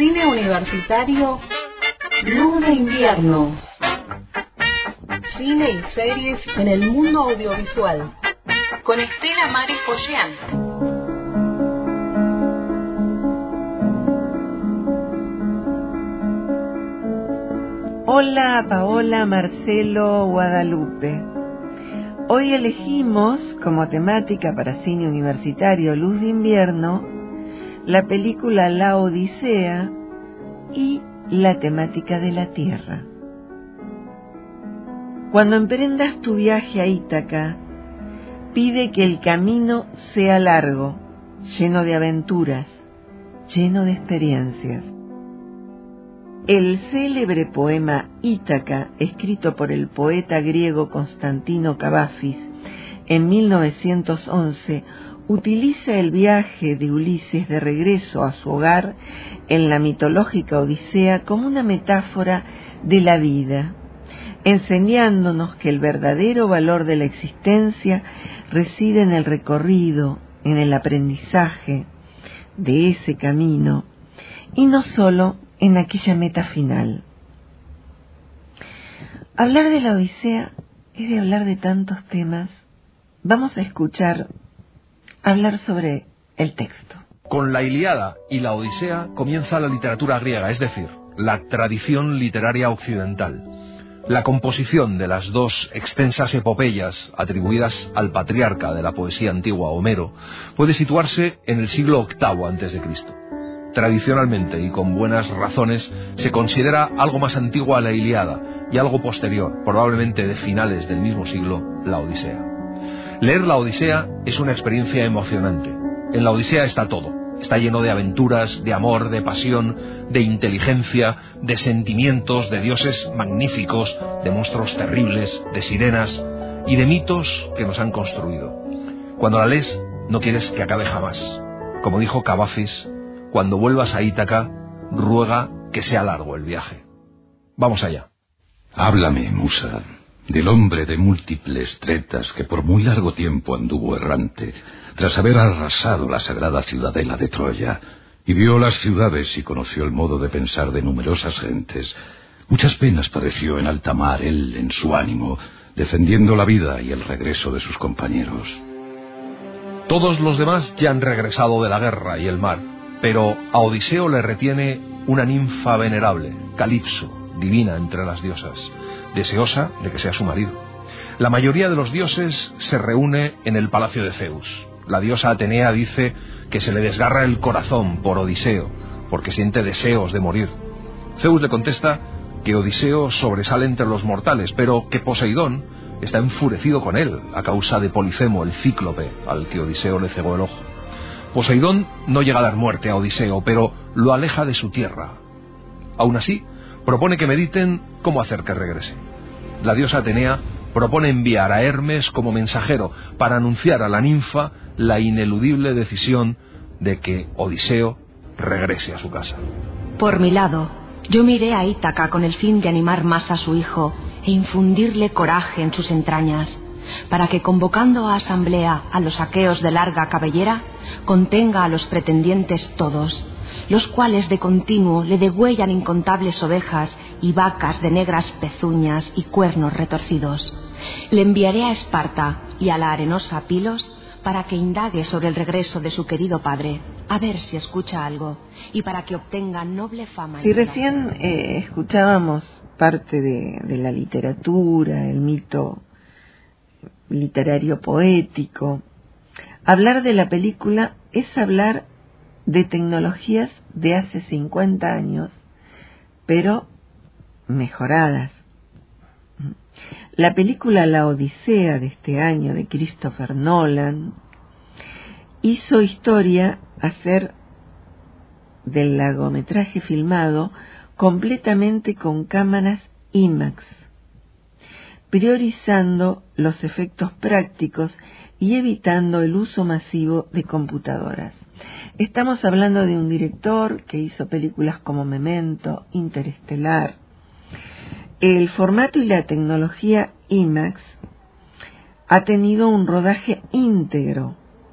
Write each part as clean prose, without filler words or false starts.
Cine universitario, Luz de Invierno. Cine y series en el mundo audiovisual. Con Estela Maris Pollán. Hola Paola, Marcelo, Guadalupe. Hoy elegimos como temática para Cine Universitario Luz de Invierno la película La Odisea y la temática de la Tierra. Cuando emprendas tu viaje a Ítaca, pide que el camino sea largo, lleno de aventuras, lleno de experiencias. El célebre poema Ítaca, escrito por el poeta griego Constantino Cavafis en 1911, utiliza el viaje de Ulises de regreso a su hogar en la mitológica Odisea como una metáfora de la vida, enseñándonos que el verdadero valor de la existencia reside en el recorrido, en el aprendizaje de ese camino, y no solo en aquella meta final. Hablar de la Odisea es de hablar de tantos temas. Vamos a escuchar hablar sobre el texto. Con la Ilíada y la Odisea comienza la literatura griega, es decir, la tradición literaria occidental. La composición de las dos extensas epopeyas atribuidas al patriarca de la poesía antigua, Homero, puede situarse en el siglo VIII a.C. Tradicionalmente y con buenas razones se considera algo más antigua la Ilíada y algo posterior, probablemente de finales del mismo siglo, la Odisea. Leer la Odisea es una experiencia emocionante. En la Odisea está todo. Está lleno de aventuras, de amor, de pasión, de inteligencia, de sentimientos, de dioses magníficos, de monstruos terribles, de sirenas y de mitos que nos han construido. Cuando la lees, no quieres que acabe jamás. Como dijo Cavafis, cuando vuelvas a Ítaca, ruega que sea largo el viaje. Vamos allá. Háblame, musa, del hombre de múltiples tretas que por muy largo tiempo anduvo errante, tras haber arrasado la sagrada ciudadela de Troya, y vio las ciudades y conoció el modo de pensar de numerosas gentes. Muchas penas padeció en alta mar él en su ánimo, defendiendo la vida y el regreso de sus compañeros. Todos los demás ya han regresado de la guerra y el mar, pero a Odiseo le retiene una ninfa venerable, Calipso, divina entre las diosas, deseosa de que sea su marido. La mayoría de los dioses se reúne en el palacio de Zeus. La diosa Atenea dice que se le desgarra el corazón por Odiseo, porque siente deseos de morir. Zeus le contesta que Odiseo sobresale entre los mortales, pero que Poseidón está enfurecido con él a causa de Polifemo, el cíclope, al que Odiseo le cegó el ojo. Poseidón no llega a dar muerte a Odiseo, pero lo aleja de su tierra. Aún así, propone que mediten cómo hacer que regrese. La diosa Atenea propone enviar a Hermes como mensajero para anunciar a la ninfa la ineludible decisión de que Odiseo regrese a su casa. Por mi lado, yo miré a Ítaca con el fin de animar más a su hijo e infundirle coraje en sus entrañas, para que, convocando a asamblea a los aqueos de larga cabellera, contenga a los pretendientes todos, los cuales de continuo le degüellan incontables ovejas y vacas de negras pezuñas y cuernos retorcidos. Le enviaré a Esparta y a la arenosa Pilos para que indague sobre el regreso de su querido padre, a ver si escucha algo, y para que obtenga noble fama. Si recién escuchábamos parte de la literatura, el mito literario poético, hablar de la película es hablar de tecnologías de hace 50 años, pero mejoradas. La película La Odisea de este año de Christopher Nolan hizo historia hacer del largometraje filmado completamente con cámaras IMAX, priorizando los efectos prácticos y evitando el uso masivo de computadoras. Estamos hablando de un director que hizo películas como Memento, Interestelar. El formato y la tecnología IMAX ha tenido un rodaje íntegro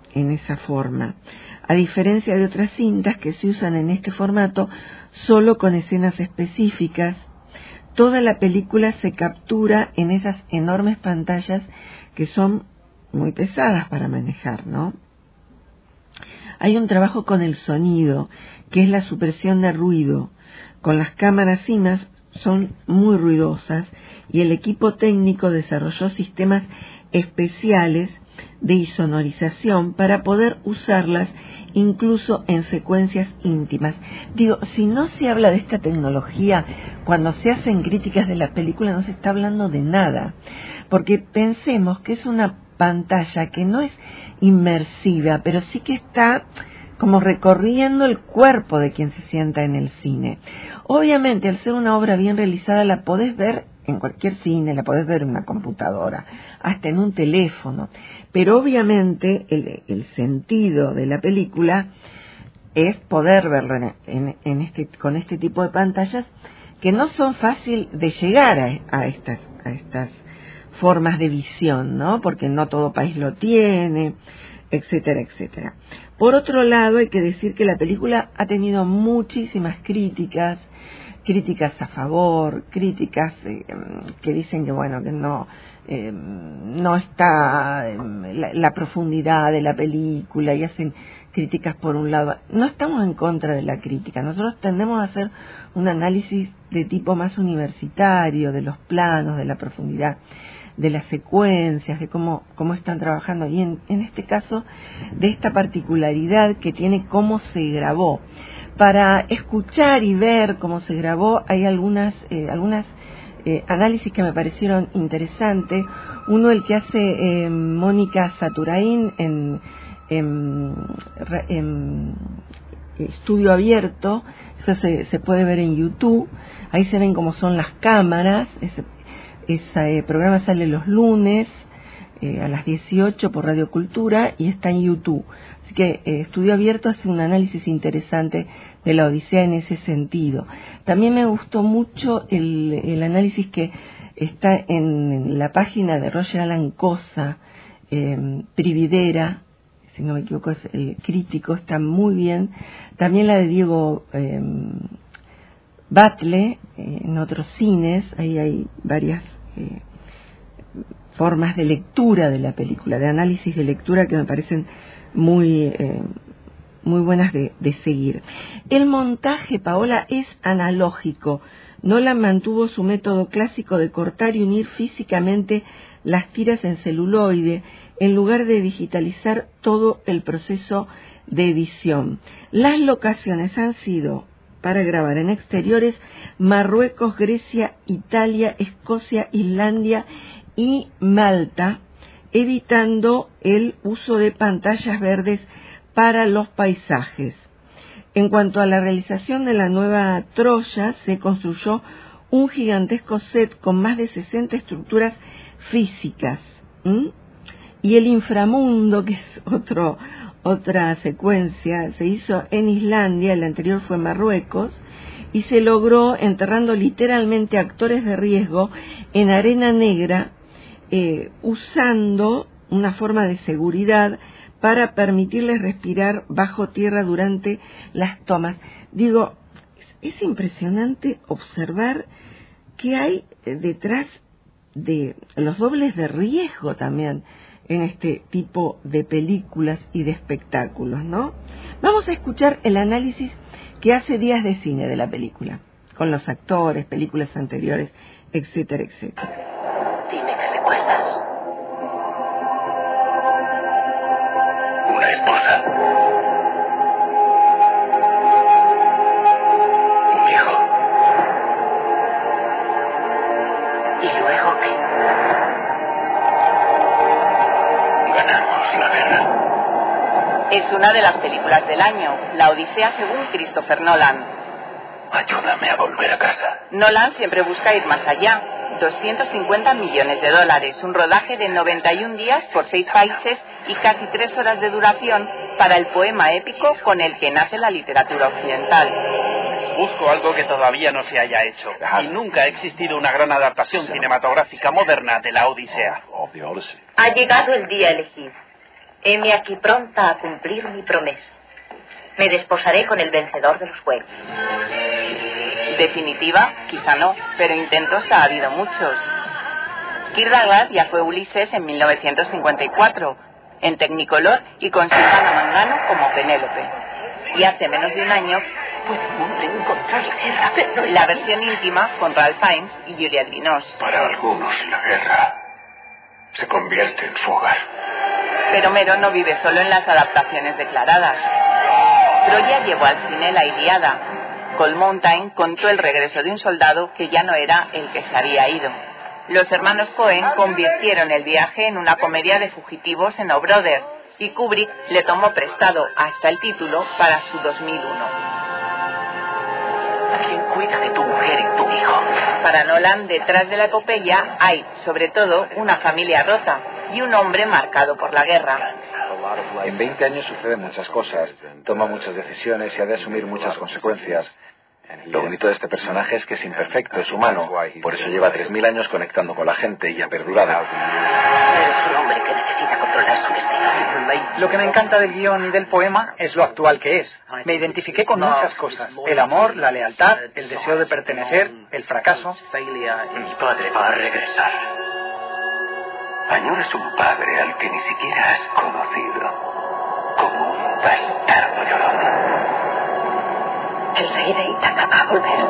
en esa forma, a diferencia de otras cintas que se usan en este formato solo con escenas específicas. Toda la película se captura en esas enormes pantallas que son muy pesadas para manejar, ¿no? Hay un trabajo con el sonido, que es la supresión de ruido. Con las cámaras IMAX son muy ruidosas y el equipo técnico desarrolló sistemas especiales de insonorización para poder usarlas incluso en secuencias íntimas. Digo, si no se habla de esta tecnología, cuando se hacen críticas de la película no se está hablando de nada, porque pensemos que es una pantalla que no es inmersiva, pero sí que está como recorriendo el cuerpo de quien se sienta en el cine. Obviamente, al ser una obra bien realizada, la podés ver en cualquier cine, la podés ver en una computadora, hasta en un teléfono, pero obviamente el sentido de la película es poder verlo con este tipo de pantallas que no son fácil de llegar a estas formas de visión, ¿no? Porque no todo país lo tiene, etcétera, etcétera. Por otro lado, hay que decir que la película ha tenido muchísimas críticas a favor, críticas que dicen que bueno, que no está la profundidad de la película, y hacen críticas por un lado. No estamos en contra de la crítica, nosotros tendemos a hacer un análisis de tipo más universitario, de los planos, de la profundidad, de las secuencias, de cómo están trabajando, y en este caso de esta particularidad que tiene cómo se grabó. Para escuchar y ver cómo se grabó hay algunas análisis que me parecieron interesantes. Uno, el que hace Mónica Saturain en Estudio Abierto, eso se puede ver en YouTube. Ahí se ven cómo son las cámaras. Ese programa sale los lunes a las 18 por Radio Cultura y está en YouTube. Así que Estudio Abierto hace un análisis interesante de la Odisea en ese sentido. También me gustó mucho el análisis que está en la página de Roger Alan Cosa, Prividera, si no me equivoco es el crítico, está muy bien. También la de Diego Batle, en otros cines, ahí hay varias formas de lectura de la película, de análisis de lectura que me parecen muy buenas de seguir. El montaje, Paola, es analógico. Nolan mantuvo su método clásico de cortar y unir físicamente las tiras en celuloide en lugar de digitalizar todo el proceso de edición. Las locaciones han sido, para grabar en exteriores, Marruecos, Grecia, Italia, Escocia, Islandia y Malta, evitando el uso de pantallas verdes para los paisajes. En cuanto a la realización de la nueva Troya, se construyó un gigantesco set con más de 60 estructuras físicas. Y el inframundo, que es otra secuencia, se hizo en Islandia, el anterior fue en Marruecos, y se logró enterrando literalmente actores de riesgo en arena negra, usando una forma de seguridad para permitirles respirar bajo tierra durante las tomas. Digo, es impresionante observar qué hay detrás de los dobles de riesgo también en este tipo de películas y de espectáculos, ¿no? Vamos a escuchar el análisis que hace Días de Cine de la película, con los actores, películas anteriores, etcétera, etcétera. Dime que recuerdas. Una esposa. Un hijo. ¿Y luego qué? Ganamos la guerra. Es una de las películas del año, La Odisea según Christopher Nolan. Ayúdame a volver a casa. Nolan siempre busca ir más allá. 250 millones de dólares, un rodaje de 91 días por 6 países y casi 3 horas de duración para el poema épico con el que nace la literatura occidental. Busco algo que todavía no se haya hecho, y nunca ha existido una gran adaptación cinematográfica moderna de la Odisea. Ha llegado el día elegido. Heme aquí pronta a cumplir mi promesa. Me desposaré con el vencedor de los juegos. Definitiva, quizá no, pero intentos ha habido muchos. Kirk Douglas ya fue Ulises en 1954, en Technicolor y con Silvana Mangano como Penélope. Y hace menos de un año, encontrar la guerra, pero la versión íntima con Ralph Fiennes y Juliette Binoche. Para algunos la guerra se convierte en su hogar. Pero Homero no vive solo en las adaptaciones declaradas. Troya llevó al cine La Ilíada. Cold Mountain contó el regreso de un soldado que ya no era el que se había ido. Los hermanos Coen convirtieron el viaje en una comedia de fugitivos en O Brother, y Kubrick le tomó prestado hasta el título para su 2001. ¿Quién cuida de tu mujer y tu hijo? Para Nolan, detrás de la epopeya hay, sobre todo, una familia rota y un hombre marcado por la guerra. En 20 años suceden muchas cosas, toma muchas decisiones y ha de asumir muchas consecuencias. Lo bonito de este personaje es que es imperfecto, es humano, por eso lleva 3000 años conectando con la gente y ha perdurado. Eres un hombre que necesita controlar su destino. Lo que me encanta del guión y del poema es lo actual que es. Me identifiqué con muchas cosas: el amor, la lealtad, el deseo de pertenecer, el fracaso. Mi padre va a regresar. Añoras un padre al que ni siquiera has conocido, como un bastardo llorón. El rey de Ítaca va a volver.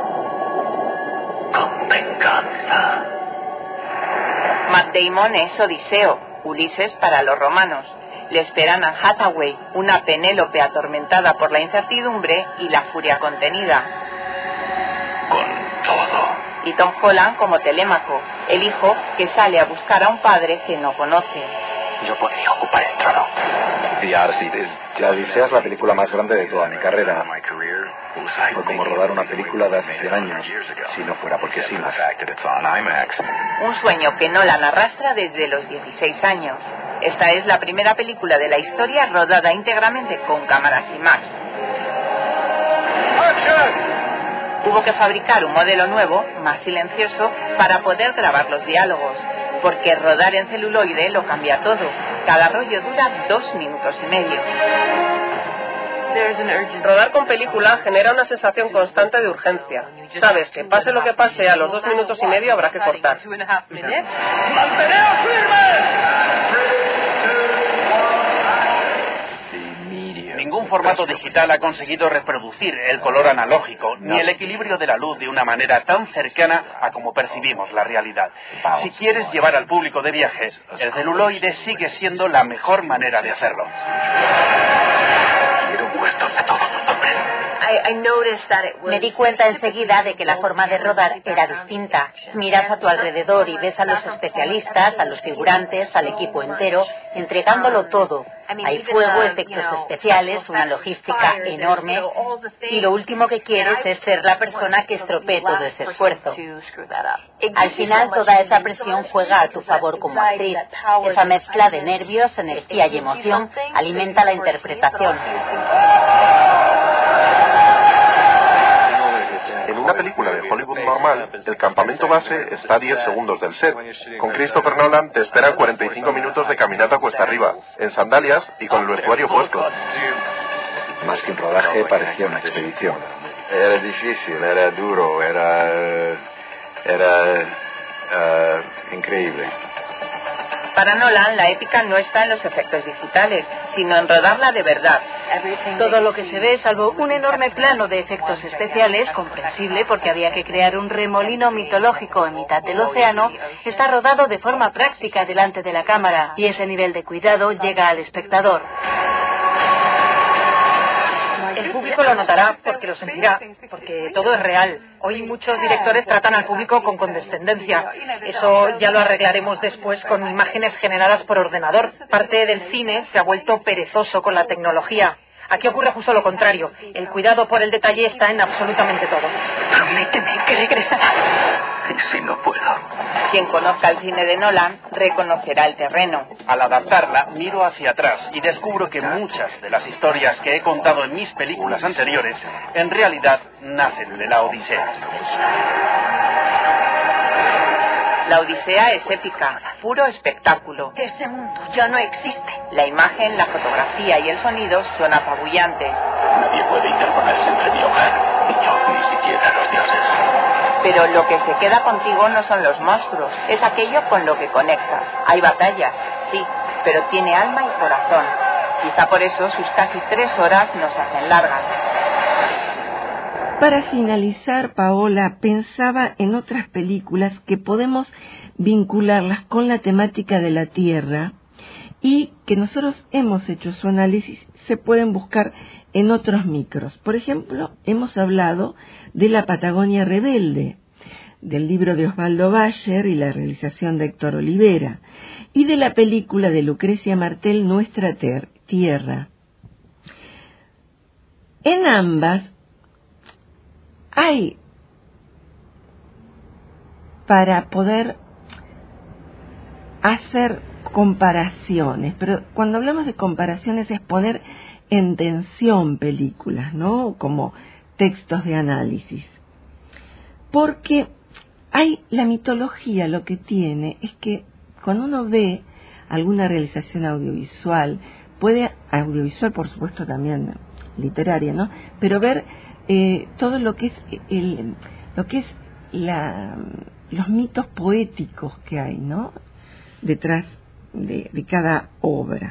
Con venganza. Matt Damon es Odiseo, Ulises para los romanos. Le esperan a Hathaway, una Penélope atormentada por la incertidumbre y la furia contenida. Con todo. Y Tom Holland como Telémaco, el hijo que sale a buscar a un padre que no conoce. Yo podría ocupar el trono. La Odisea es la película más grande de toda mi carrera. Fue como rodar una película de hace 100 años, si no fuera porque sí. Un sueño que Nolan arrastra desde los 16 años. Esta es la primera película de la historia rodada íntegramente con cámaras IMAX. Hubo que fabricar un modelo nuevo, más silencioso, para poder grabar los diálogos, porque rodar en celuloide lo cambia todo. Cada rollo dura 2 minutos y medio. Rodar con película genera una sensación constante de urgencia. Sabes que pase lo que pase, a los 2 minutos y medio habrá que cortar. ¡Manteneos firmes! Ningún formato digital ha conseguido reproducir el color analógico ni el equilibrio de la luz de una manera tan cercana a como percibimos la realidad. Si quieres llevar al público de viajes, el celuloide sigue siendo la mejor manera de hacerlo. Quiero puestos de todos los hombres. Me di cuenta enseguida de que la forma de rodar era distinta. Miras a tu alrededor y ves a los especialistas, a los figurantes, al equipo entero, entregándolo todo. Hay fuego, efectos especiales, una logística enorme, y lo último que quieres es ser la persona que estropee todo ese esfuerzo. Al final, toda esa presión juega a tu favor como actriz. Esa mezcla de nervios, energía y emoción alimenta la interpretación. En una película de Hollywood normal, el campamento base está a 10 segundos del set. Con Christopher Nolan te esperan 45 minutos de caminata cuesta arriba, en sandalias y con el vestuario puesto. Más que un rodaje, parecía una expedición. Era difícil, era duro, era increíble. Para Nolan, la épica no está en los efectos digitales, sino en rodarla de verdad. Todo lo que se ve, salvo un enorme plano de efectos especiales, comprensible porque había que crear un remolino mitológico en mitad del océano, está rodado de forma práctica delante de la cámara, y ese nivel de cuidado llega al espectador. El público lo notará porque lo sentirá, porque todo es real. Hoy muchos directores tratan al público con condescendencia. Eso ya lo arreglaremos después con imágenes generadas por ordenador. Parte del cine se ha vuelto perezoso con la tecnología. Aquí ocurre justo lo contrario. El cuidado por el detalle está en absolutamente todo. Prométeme que regresarás. Si no puedo. Quien conozca el cine de Nolan reconocerá el terreno. Al adaptarla, miro hacia atrás y descubro que muchas de las historias que he contado en mis películas anteriores, en realidad, nacen de la Odisea. La Odisea es épica, puro espectáculo. Ese mundo ya no existe. La imagen, la fotografía y el sonido son apabullantes. Nadie puede interponerse entre mi hogar, ni yo, ni siquiera los dioses. Pero lo que se queda contigo no son los monstruos, es aquello con lo que conectas. Hay batallas, sí, pero tiene alma y corazón. Quizá por eso sus casi 3 horas nos hacen largas. Para finalizar, Paola, pensaba en otras películas que podemos vincularlas con la temática de la Tierra y que nosotros hemos hecho su análisis, se pueden buscar en otros micros. Por ejemplo, hemos hablado de La Patagonia Rebelde, del libro de Osvaldo Bayer y la realización de Héctor Olivera, y de la película de Lucrecia Martel, Nuestra Tierra. En ambas hay, para poder hacer comparaciones, pero cuando hablamos de comparaciones es poner en tensión películas, ¿no? Como textos de análisis. Porque hay la mitología, lo que tiene es que cuando uno ve alguna realización audiovisual, audiovisual por supuesto también literaria, ¿no? Pero ver todo lo que es los mitos poéticos que hay, ¿no? Detrás de cada obra.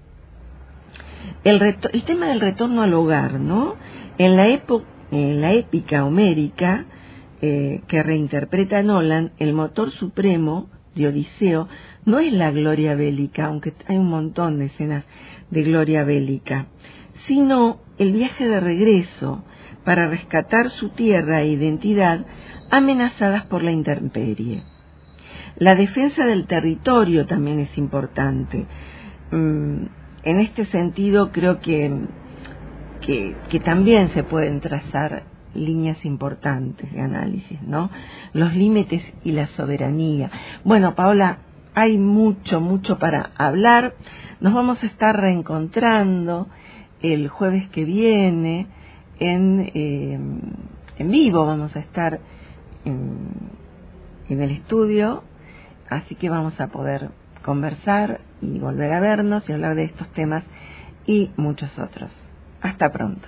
El tema del retorno al hogar, ¿no? En la épica homérica que reinterpreta Nolan, el motor supremo de Odiseo no es la gloria bélica, aunque hay un montón de escenas de gloria bélica, sino el viaje de regreso para rescatar su tierra e identidad amenazadas por la intemperie. La defensa del territorio también es importante. En este sentido creo que también se pueden trazar líneas importantes de análisis, ¿no? Los límites y la soberanía. Bueno, Paola, hay mucho para hablar. Nos vamos a estar reencontrando el jueves que viene en vivo. Vamos a estar en el estudio, así que vamos a poder conversar y volver a vernos y hablar de estos temas y muchos otros. Hasta pronto.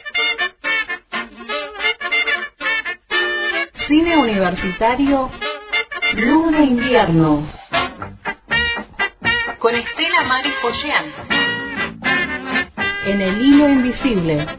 Cine Universitario Luna Invierno con Estela Maris Pollán en El Hilo Invisible.